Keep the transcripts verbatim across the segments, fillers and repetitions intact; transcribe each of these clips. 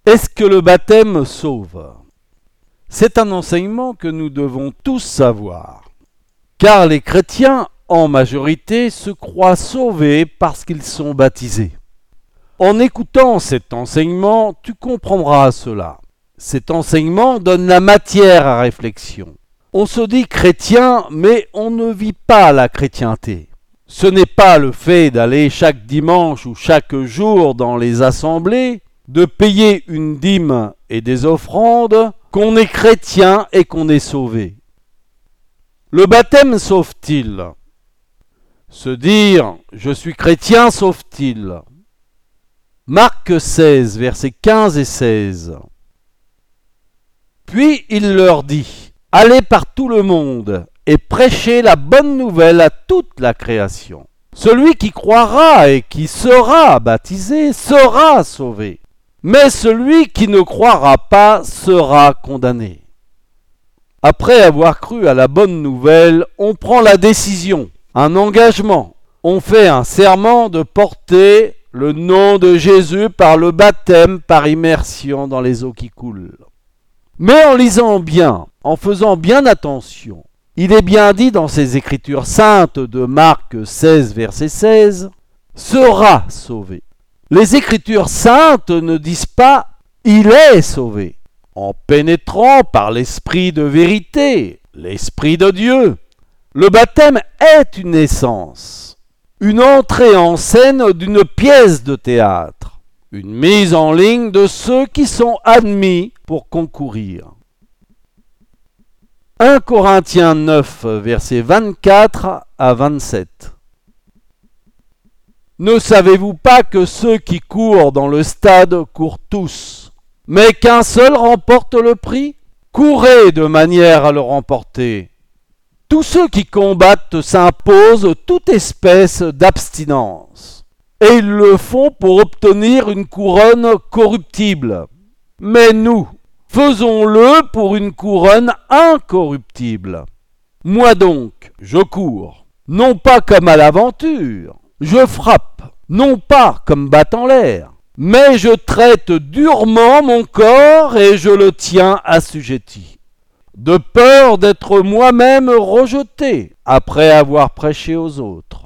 Est-ce que le baptême sauve ? C'est un enseignement que nous devons tous savoir. Car les chrétiens, en majorité, se croient sauvés parce qu'ils sont baptisés. En écoutant cet enseignement, tu comprendras cela. Cet enseignement donne la matière à réflexion. On se dit chrétien, mais on ne vit pas la chrétienté. Ce n'est pas le fait d'aller chaque dimanche ou chaque jour dans les assemblées, de payer une dîme et des offrandes, qu'on est chrétien et qu'on est sauvé. Le baptême sauve-t-il ? Se dire « je suis chrétien » sauve-t-il ? Marc seize, versets quinze et seize. Puis il leur dit « Allez par tout le monde et prêchez la bonne nouvelle à toute la création. Celui qui croira et qui sera baptisé sera sauvé. Mais celui qui ne croira pas sera condamné. » Après avoir cru à la bonne nouvelle, on prend la décision, un engagement. On fait un serment de porter le nom de Jésus par le baptême, par immersion dans les eaux qui coulent. Mais en lisant bien, en faisant bien attention, il est bien dit dans ces écritures saintes de Marc seize, verset seize, « sera sauvé ». Les Écritures saintes ne disent pas « il est sauvé » en pénétrant par l'esprit de vérité, l'esprit de Dieu. Le baptême est une naissance, une entrée en scène d'une pièce de théâtre, une mise en ligne de ceux qui sont admis pour concourir. un Corinthiens neuf, versets vingt-quatre à vingt-sept. Ne savez-vous pas que ceux qui courent dans le stade courent tous, mais qu'un seul remporte le prix ? Courez de manière à le remporter. Tous ceux qui combattent s'imposent toute espèce d'abstinence, et ils le font pour obtenir une couronne corruptible. Mais nous, faisons-le pour une couronne incorruptible. Moi donc, je cours, non pas comme à l'aventure, je frappe, non pas comme battant l'air, mais je traite durement mon corps et je le tiens assujetti, de peur d'être moi-même rejeté après avoir prêché aux autres.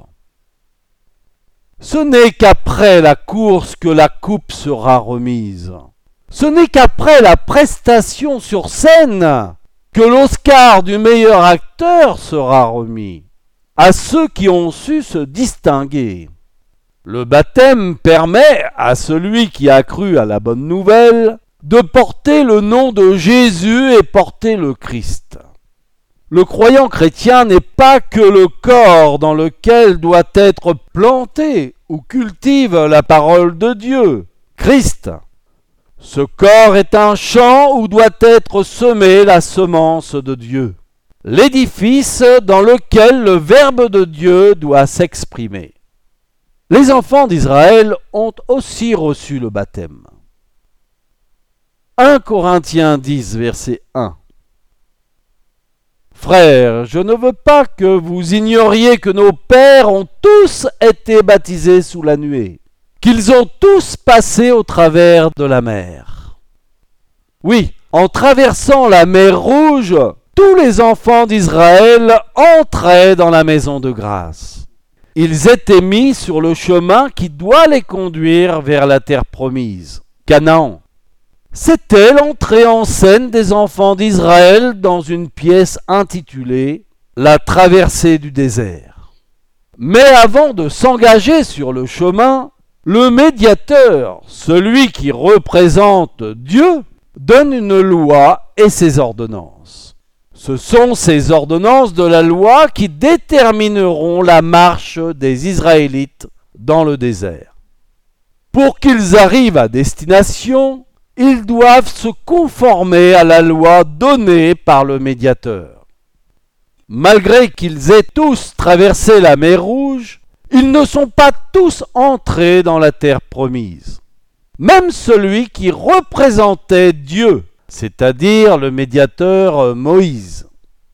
Ce n'est qu'après la course que la coupe sera remise. Ce n'est qu'après la prestation sur scène que l'Oscar du meilleur acteur sera remis à ceux qui ont su se distinguer. Le baptême permet à celui qui a cru à la bonne nouvelle de porter le nom de Jésus et porter le Christ. Le croyant chrétien n'est pas que le corps dans lequel doit être planté ou cultive la parole de Dieu, Christ. Ce corps est un champ où doit être semée la semence de Dieu, l'édifice dans lequel le Verbe de Dieu doit s'exprimer. Les enfants d'Israël ont aussi reçu le baptême. un Corinthiens dix, verset un. Frères, je ne veux pas que vous ignoriez que nos pères ont tous été baptisés sous la nuée, qu'ils ont tous passé au travers de la mer. Oui, en traversant la mer Rouge, tous les enfants d'Israël entraient dans la maison de grâce. Ils étaient mis sur le chemin qui doit les conduire vers la terre promise, Canaan. C'était l'entrée en scène des enfants d'Israël dans une pièce intitulée « La traversée du désert ». Mais avant de s'engager sur le chemin, le médiateur, celui qui représente Dieu, donne une loi et ses ordonnances. Ce sont ces ordonnances de la loi qui détermineront la marche des Israélites dans le désert. Pour qu'ils arrivent à destination, ils doivent se conformer à la loi donnée par le médiateur. Malgré qu'ils aient tous traversé la mer Rouge, ils ne sont pas tous entrés dans la terre promise. Même celui qui représentait Dieu, c'est-à-dire le médiateur Moïse.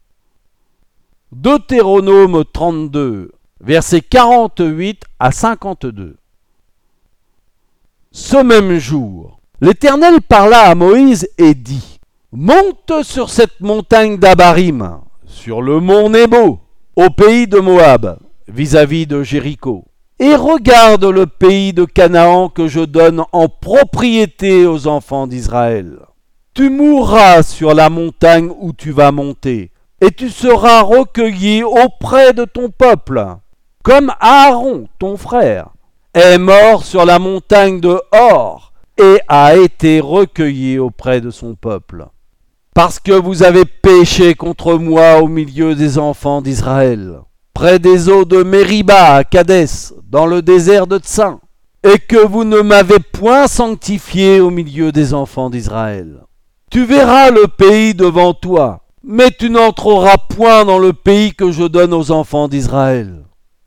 Deutéronome trente-deux, versets quarante-huit à cinquante-deux. Ce même jour, L'Éternel parla à Moïse et dit : monte sur cette montagne d'Abarim, sur le mont Nebo, au pays de Moab, vis-à-vis de Jéricho, et regarde le pays de Canaan que je donne en propriété aux enfants d'Israël. Tu mourras sur la montagne où tu vas monter, et tu seras recueilli auprès de ton peuple, comme Aaron, ton frère, est mort sur la montagne de Hor et a été recueilli auprès de son peuple. Parce que vous avez péché contre moi au milieu des enfants d'Israël, près des eaux de Mériba à Kadès, dans le désert de Tsin, et que vous ne m'avez point sanctifié au milieu des enfants d'Israël. Tu verras le pays devant toi, mais tu n'entreras point dans le pays que je donne aux enfants d'Israël.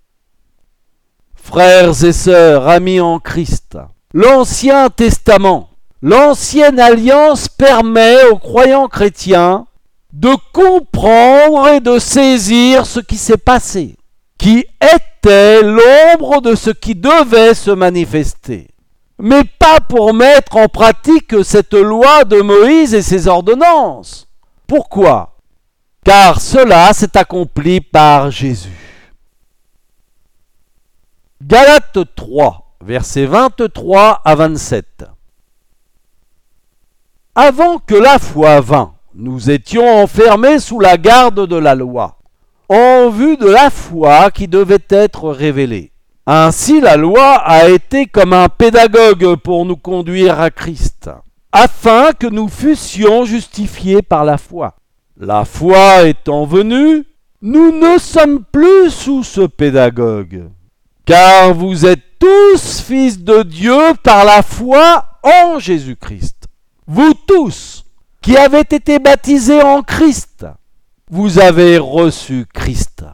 Frères et sœurs, amis en Christ, l'Ancien Testament, l'Ancienne Alliance permet aux croyants chrétiens de comprendre et de saisir ce qui s'est passé, qui était l'ombre de ce qui devait se manifester, mais pas pour mettre en pratique cette loi de Moïse et ses ordonnances. Pourquoi ? Car cela s'est accompli par Jésus. Galates trois, versets vingt-trois à vingt-sept. Avant que la foi vînt, nous étions enfermés sous la garde de la loi, en vue de la foi qui devait être révélée. Ainsi la loi a été comme un pédagogue pour nous conduire à Christ, afin que nous fussions justifiés par la foi. La foi étant venue, nous ne sommes plus sous ce pédagogue, car vous êtes tous fils de Dieu par la foi en Jésus-Christ. Vous tous qui avez été baptisés en Christ, vous avez reçu Christ.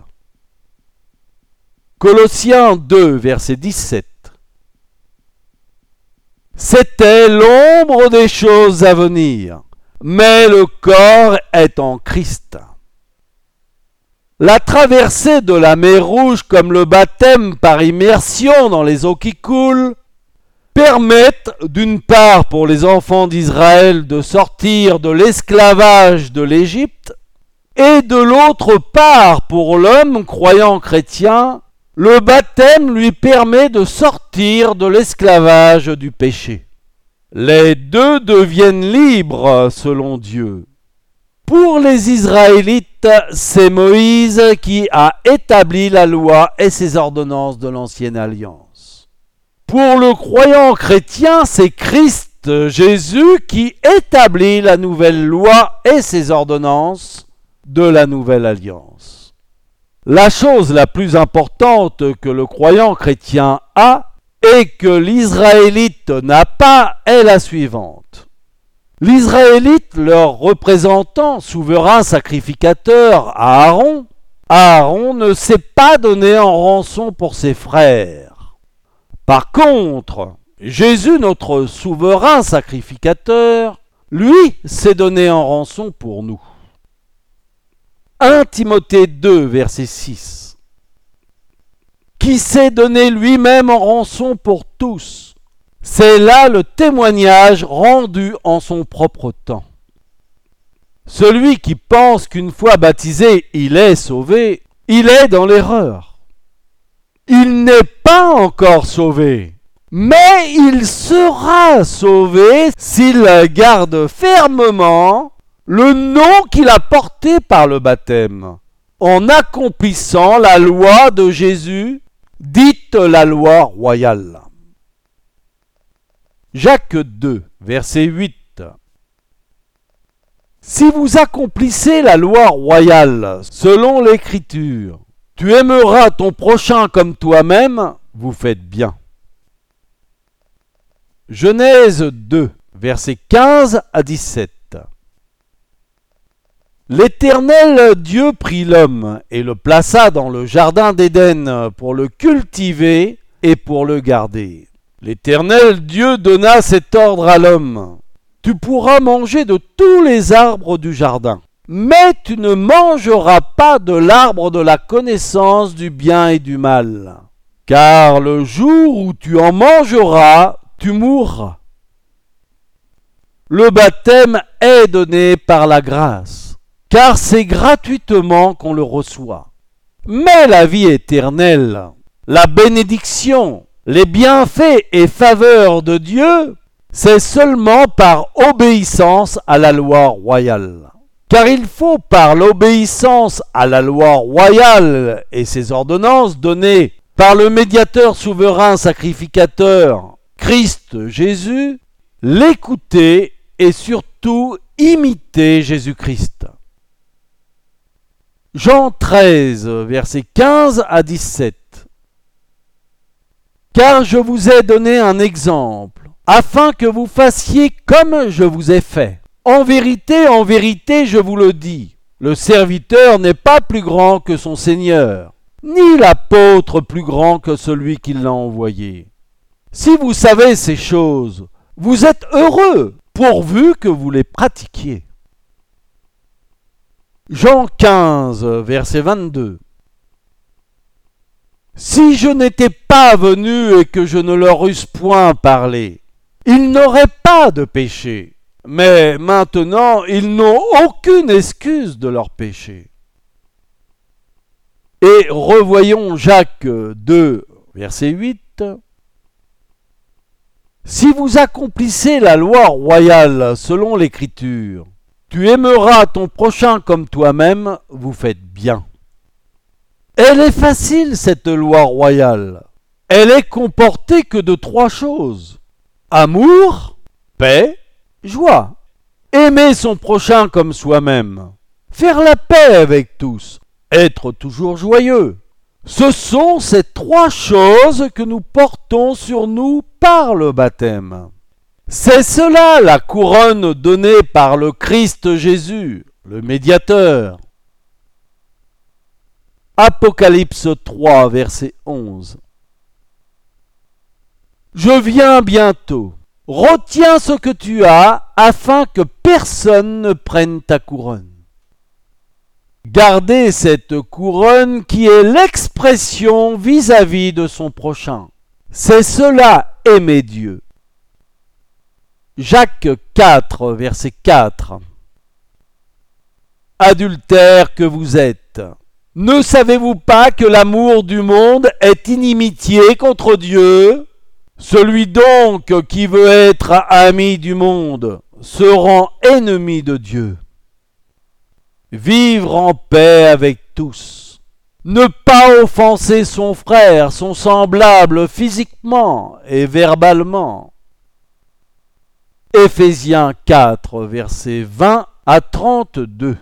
Colossiens deux, verset dix-sept. C'était l'ombre des choses à venir, mais le corps est en Christ. La traversée de la mer Rouge comme le baptême par immersion dans les eaux qui coulent permettent d'une part pour les enfants d'Israël de sortir de l'esclavage de l'Égypte et de l'autre part pour l'homme croyant chrétien, le baptême lui permet de sortir de l'esclavage du péché. Les deux deviennent libres selon Dieu. Pour les Israélites, c'est Moïse qui a établi la loi et ses ordonnances de l'Ancienne Alliance. Pour le croyant chrétien, c'est Christ Jésus qui établit la nouvelle loi et ses ordonnances de la Nouvelle Alliance. La chose la plus importante que le croyant chrétien a et que l'Israélite n'a pas est la suivante. L'Israélite, leur représentant, souverain sacrificateur, Aaron, Aaron ne s'est pas donné en rançon pour ses frères. Par contre, Jésus, notre souverain sacrificateur, lui s'est donné en rançon pour nous. premier Timothée deux, verset six. Qui s'est donné lui-même en rançon pour tous. C'est là le témoignage rendu en son propre temps. Celui qui pense qu'une fois baptisé, il est sauvé, il est dans l'erreur. Il n'est pas encore sauvé, mais il sera sauvé s'il garde fermement le nom qu'il a porté par le baptême, en accomplissant la loi de Jésus, dite la loi royale. Jacques deux, verset huit. Si vous accomplissez la loi royale selon l'Écriture, tu aimeras ton prochain comme toi-même, vous faites bien. Genèse deux, versets quinze à dix-sept. L'Éternel Dieu prit l'homme et le plaça dans le jardin d'Éden pour le cultiver et pour le garder. L'Éternel Dieu donna cet ordre à l'homme. Tu pourras manger de tous les arbres du jardin, mais tu ne mangeras pas de l'arbre de la connaissance du bien et du mal. Car le jour où tu en mangeras, tu mourras. Le baptême est donné par la grâce, car c'est gratuitement qu'on le reçoit. Mais la vie éternelle, la bénédiction, les bienfaits et faveurs de Dieu, c'est seulement par obéissance à la loi royale. Car il faut par l'obéissance à la loi royale et ses ordonnances données par le médiateur souverain sacrificateur, Christ Jésus, l'écouter et surtout imiter Jésus-Christ. Jean treize, versets quinze à dix-sept. Car je vous ai donné un exemple, afin que vous fassiez comme je vous ai fait. En vérité, en vérité, je vous le dis, le serviteur n'est pas plus grand que son Seigneur, ni l'apôtre plus grand que celui qui l'a envoyé. Si vous savez ces choses, vous êtes heureux, pourvu que vous les pratiquiez. Jean quinze, verset vingt-deux. Si je n'étais pas venu et que je ne leur eusse point parlé, ils n'auraient pas de péché. Mais maintenant, ils n'ont aucune excuse de leur péché. Et revoyons Jacques deux, verset huit. Si vous accomplissez la loi royale selon l'Écriture, tu aimeras ton prochain comme toi-même, vous faites bien. Elle est facile, cette loi royale. Elle est comportée que de trois choses. Amour, paix, joie. Aimer son prochain comme soi-même. Faire la paix avec tous. Être toujours joyeux. Ce sont ces trois choses que nous portons sur nous par le baptême. C'est cela la couronne donnée par le Christ Jésus, le médiateur. Apocalypse trois, verset onze. Je viens bientôt. Retiens ce que tu as, afin que personne ne prenne ta couronne. Gardez cette couronne qui est l'expression vis-à-vis de son prochain. C'est cela, aimer Dieu. Jacques quatre, verset quatre. Adultères que vous êtes, ne savez-vous pas que l'amour du monde est inimitié contre Dieu ? Celui donc qui veut être ami du monde se rend ennemi de Dieu. Vivre en paix avec tous. Ne pas offenser son frère, son semblable physiquement et verbalement. Éphésiens quatre, versets vingt à trente-deux.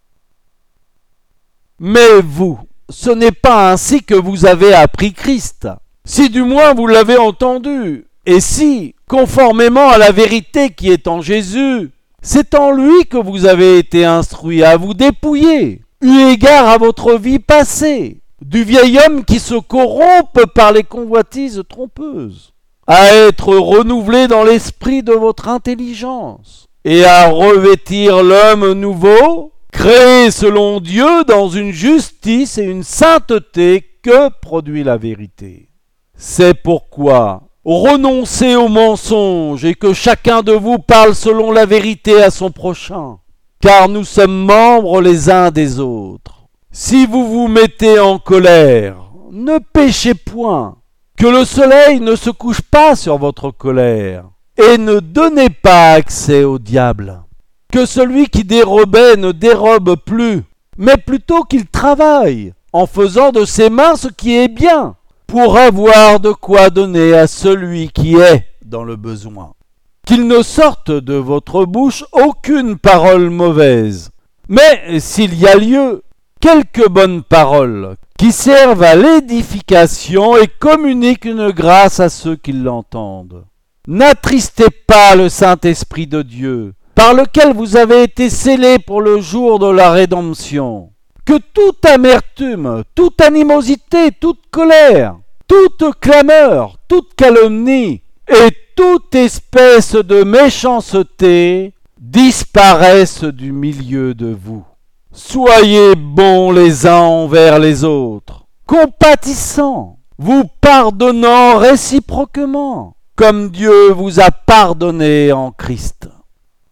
Mais vous, ce n'est pas ainsi que vous avez appris Christ. Si du moins vous l'avez entendu, et si, conformément à la vérité qui est en Jésus, c'est en lui que vous avez été instruits à vous dépouiller, eu égard à votre vie passée, du vieil homme qui se corrompt par les convoitises trompeuses, à être renouvelé dans l'esprit de votre intelligence, et à revêtir l'homme nouveau, créé selon Dieu dans une justice et une sainteté que produit la vérité. C'est pourquoi renoncez au mensonge et que chacun de vous parle selon la vérité à son prochain, car nous sommes membres les uns des autres. Si vous vous mettez en colère, ne péchez point, que le soleil ne se couche pas sur votre colère, et ne donnez pas accès au diable. Que celui qui dérobait ne dérobe plus, mais plutôt qu'il travaille, en faisant de ses mains ce qui est bien, pour avoir de quoi donner à celui qui est dans le besoin. Qu'il ne sorte de votre bouche aucune parole mauvaise, mais s'il y a lieu, quelques bonnes paroles qui servent à l'édification et communiquent une grâce à ceux qui l'entendent. N'attristez pas le Saint-Esprit de Dieu, par lequel vous avez été scellés pour le jour de la rédemption. Que toute amertume, toute animosité, toute colère, toute clameur, toute calomnie et toute espèce de méchanceté disparaissent du milieu de vous. Soyez bons les uns envers les autres, compatissants, vous pardonnant réciproquement, comme Dieu vous a pardonné en Christ.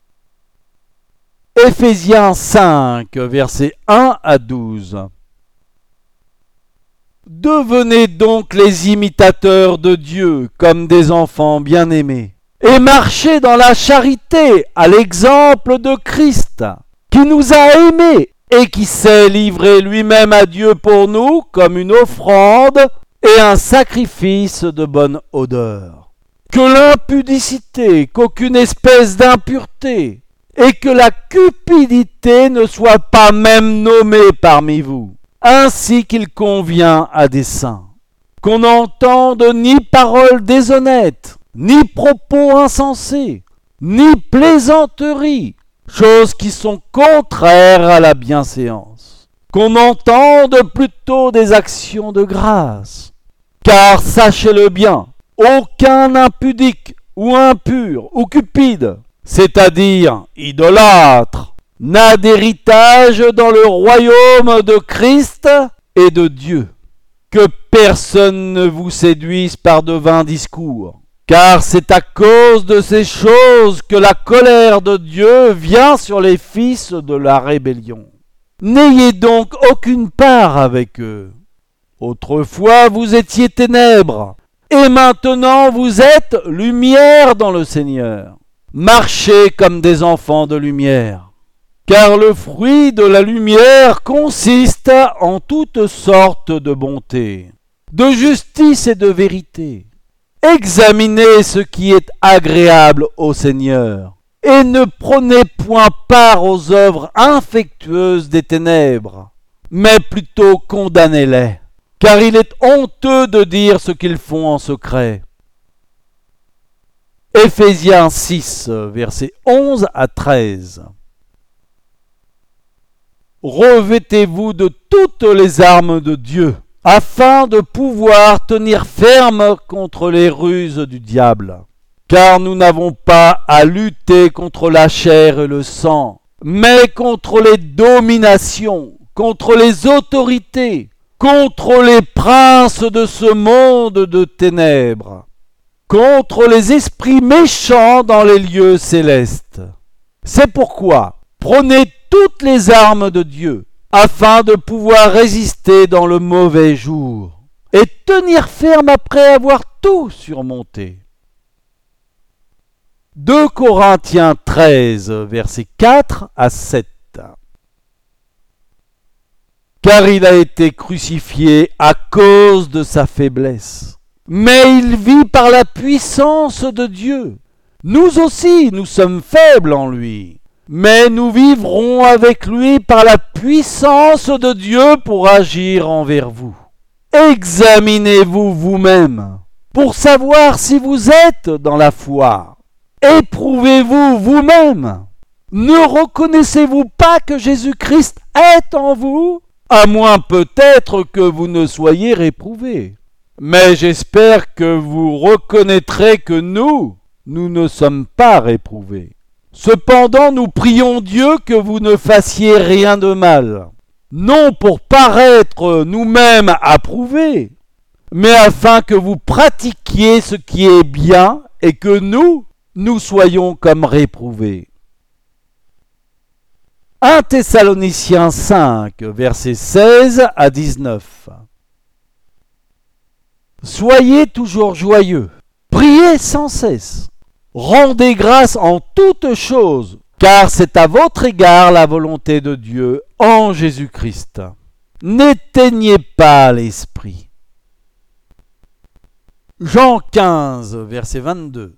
Éphésiens cinq, versets un à douze. Devenez donc les imitateurs de Dieu comme des enfants bien-aimés, et marchez dans la charité à l'exemple de Christ, qui nous a aimés et qui s'est livré lui-même à Dieu pour nous comme une offrande et un sacrifice de bonne odeur. Que l'impudicité, qu'aucune espèce d'impureté et que la cupidité ne soit pas même nommée parmi vous, ainsi qu'il convient à des saints. Qu'on n'entende ni paroles déshonnêtes, ni propos insensés, ni plaisanteries, choses qui sont contraires à la bienséance. Qu'on entende plutôt des actions de grâce. Car sachez-le bien, aucun impudique ou impur ou cupide, c'est-à-dire idolâtre, n'a d'héritage dans le royaume de Christ et de Dieu. Que personne ne vous séduise par de vains discours, car c'est à cause de ces choses que la colère de Dieu vient sur les fils de la rébellion. N'ayez donc aucune part avec eux. Autrefois vous étiez ténèbres, et maintenant vous êtes lumière dans le Seigneur. Marchez comme des enfants de lumière, car le fruit de la lumière consiste en toutes sortes de bonté, de justice et de vérité. Examinez ce qui est agréable au Seigneur, et ne prenez point part aux œuvres infectueuses des ténèbres, mais plutôt condamnez-les, car il est honteux de dire ce qu'ils font en secret. Éphésiens six, versets onze à treize. Revêtez-vous de toutes les armes de Dieu, afin de pouvoir tenir ferme contre les ruses du diable. Car nous n'avons pas à lutter contre la chair et le sang, mais contre les dominations, contre les autorités, contre les princes de ce monde de ténèbres, contre les esprits méchants dans les lieux célestes. C'est pourquoi prenez toutes les armes de Dieu, afin de pouvoir résister dans le mauvais jour, et tenir ferme après avoir tout surmonté. deux Corinthiens treize, versets quatre à sept. Car il a été crucifié à cause de sa faiblesse, mais il vit par la puissance de Dieu. Nous aussi, nous sommes faibles en lui, mais nous vivrons avec lui par la puissance de Dieu pour agir envers vous. Examinez-vous vous-même pour savoir si vous êtes dans la foi. Éprouvez-vous vous-même. Ne reconnaissez-vous pas que Jésus-Christ est en vous, à moins peut-être que vous ne soyez réprouvés. Mais j'espère que vous reconnaîtrez que nous, nous ne sommes pas réprouvés. Cependant, nous prions Dieu que vous ne fassiez rien de mal, non pour paraître nous-mêmes approuvés, mais afin que vous pratiquiez ce qui est bien et que nous, nous soyons comme réprouvés. un Thessaloniciens cinq, versets seize à dix-neuf. Soyez toujours joyeux, priez sans cesse, rendez grâce en toutes choses, car c'est à votre égard la volonté de Dieu en Jésus-Christ. N'éteignez pas l'esprit. Jean quinze, verset vingt-deux.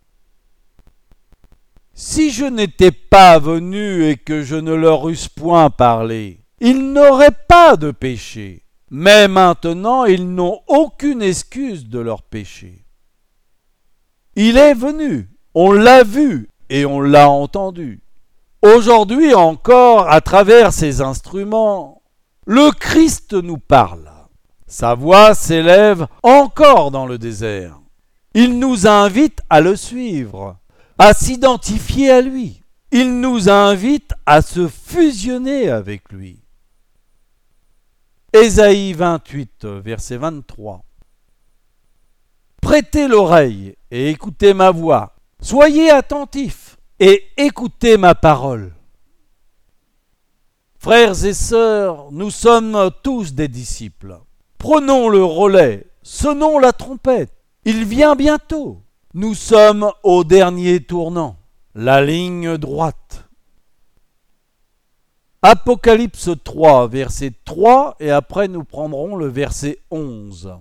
Si je n'étais pas venu et que je ne leur eusse point parlé, ils n'auraient pas de péché. Mais maintenant, ils n'ont aucune excuse de leur péché. Il est venu, on l'a vu et on l'a entendu. Aujourd'hui encore, à travers ces instruments, le Christ nous parle. Sa voix s'élève encore dans le désert. Il nous invite à le suivre, à s'identifier à lui. Il nous invite à se fusionner avec lui. Ésaïe vingt-huit, verset vingt-trois. Prêtez l'oreille et écoutez ma voix. Soyez attentifs et écoutez ma parole. Frères et sœurs, nous sommes tous des disciples. Prenons le relais, sonnons la trompette. Il vient bientôt. Nous sommes au dernier tournant, la ligne droite. Apocalypse trois, verset trois, et après nous prendrons le verset onze.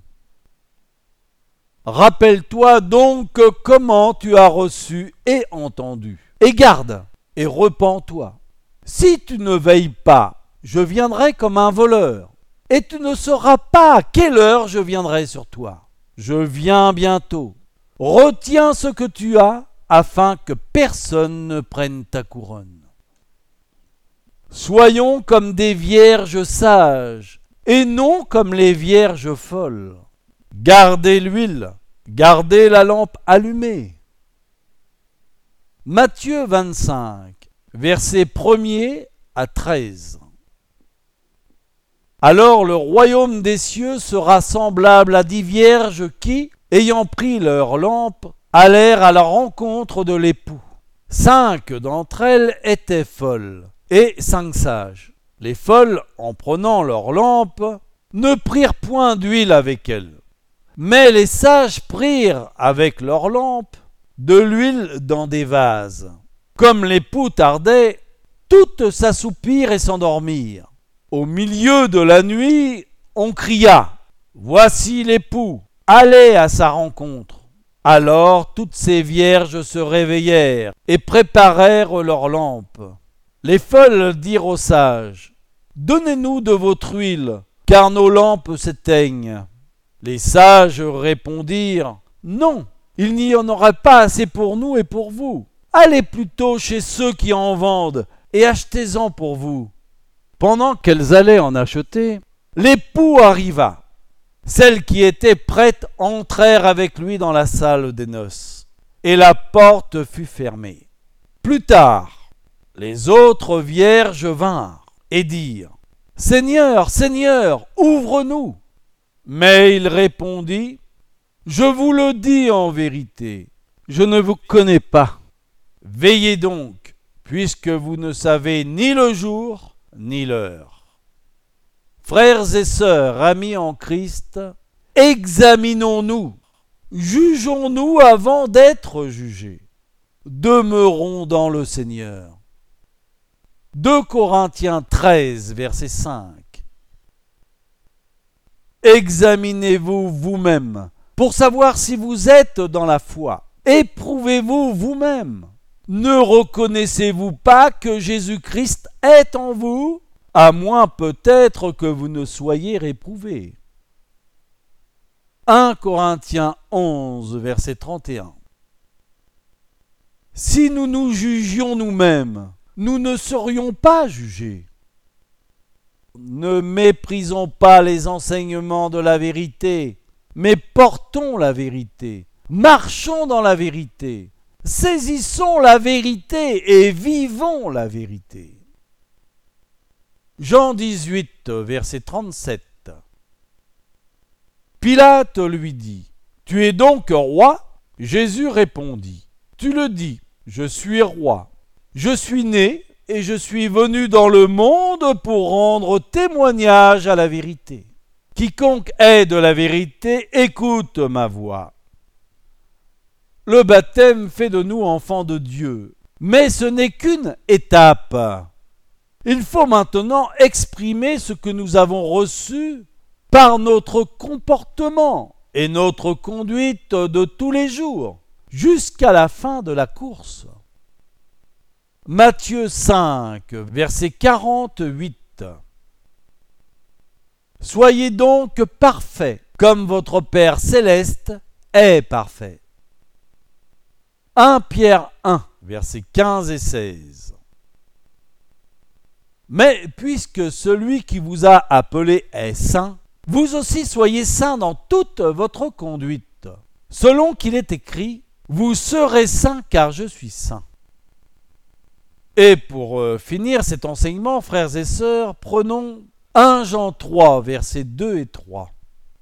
Rappelle-toi donc comment tu as reçu et entendu, et garde, et repens-toi. Si tu ne veilles pas, je viendrai comme un voleur, et tu ne sauras pas à quelle heure je viendrai sur toi. Je viens bientôt. Retiens ce que tu as, afin que personne ne prenne ta couronne. Soyons comme des vierges sages, et non comme les vierges folles. Gardez l'huile, gardez la lampe allumée. Matthieu vingt-cinq, versets premier à treize. Alors le royaume des cieux sera semblable à dix vierges qui, ayant pris leur lampe, allèrent à la rencontre de l'époux. Cinq d'entre elles étaient folles, et cinq sages. Les folles, en prenant leur lampe, ne prirent point d'huile avec elles. Mais les sages prirent avec leur lampe de l'huile dans des vases. Comme l'époux tardait, toutes s'assoupirent et s'endormirent. Au milieu de la nuit, on cria « Voici l'époux, allez à sa rencontre !» Alors toutes ces vierges se réveillèrent et préparèrent leurs lampes. Les folles dirent aux sages « Donnez-nous de votre huile, car nos lampes s'éteignent. » Les sages répondirent « Non, il n'y en aura pas assez pour nous et pour vous. Allez plutôt chez ceux qui en vendent et achetez-en pour vous. » Pendant qu'elles allaient en acheter, l'époux arriva. Celles qui étaient prêtes entrèrent avec lui dans la salle des noces, et la porte fut fermée. Plus tard, les autres vierges vinrent et dirent « Seigneur, Seigneur, ouvre-nous !» Mais il répondit « Je vous le dis en vérité, je ne vous connais pas. Veillez donc, puisque vous ne savez ni le jour ni l'heure. » Frères et sœurs, amis en Christ, examinons-nous, jugeons-nous avant d'être jugés. Demeurons dans le Seigneur. deux Corinthiens treize, verset cinq. Examinez-vous vous-même pour savoir si vous êtes dans la foi. Éprouvez-vous vous-même. Ne reconnaissez-vous pas que Jésus-Christ est en vous, à moins peut-être que vous ne soyez réprouvés. un Corinthiens onze, verset trente et un. Si nous nous jugions nous-mêmes, nous ne serions pas jugés. Ne méprisons pas les enseignements de la vérité, mais portons la vérité. Marchons dans la vérité. Saisissons la vérité et vivons la vérité. Jean dix-huit, verset trente-sept. Pilate lui dit « Tu es donc roi ?» Jésus répondit « Tu le dis, je suis roi. Je suis né et je suis venu dans le monde pour rendre témoignage à la vérité. Quiconque est de la vérité, écoute ma voix. » Le baptême fait de nous enfants de Dieu, mais ce n'est qu'une étape. Il faut maintenant exprimer ce que nous avons reçu par notre comportement et notre conduite de tous les jours, jusqu'à la fin de la course. Matthieu cinq, verset quarante-huit. Soyez donc parfaits, comme votre Père céleste est parfait. un Pierre un, versets quinze et seize. Mais puisque celui qui vous a appelé est saint, vous aussi soyez saints dans toute votre conduite. Selon qu'il est écrit, vous serez saints car je suis saint. Et pour euh, finir cet enseignement, frères et sœurs, prenons un Jean trois, versets deux et trois.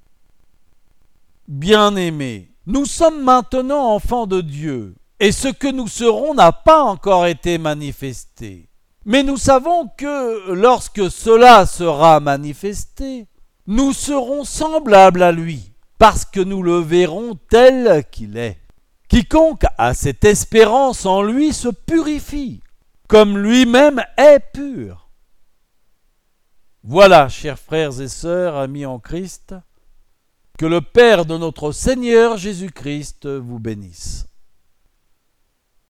Bien-aimés, nous sommes maintenant enfants de Dieu, et ce que nous serons n'a pas encore été manifesté. Mais nous savons que lorsque cela sera manifesté, nous serons semblables à lui, parce que nous le verrons tel qu'il est. Quiconque a cette espérance en lui se purifie, comme lui-même est pur. Voilà, chers frères et sœurs, amis en Christ, que le Père de notre Seigneur Jésus-Christ vous bénisse.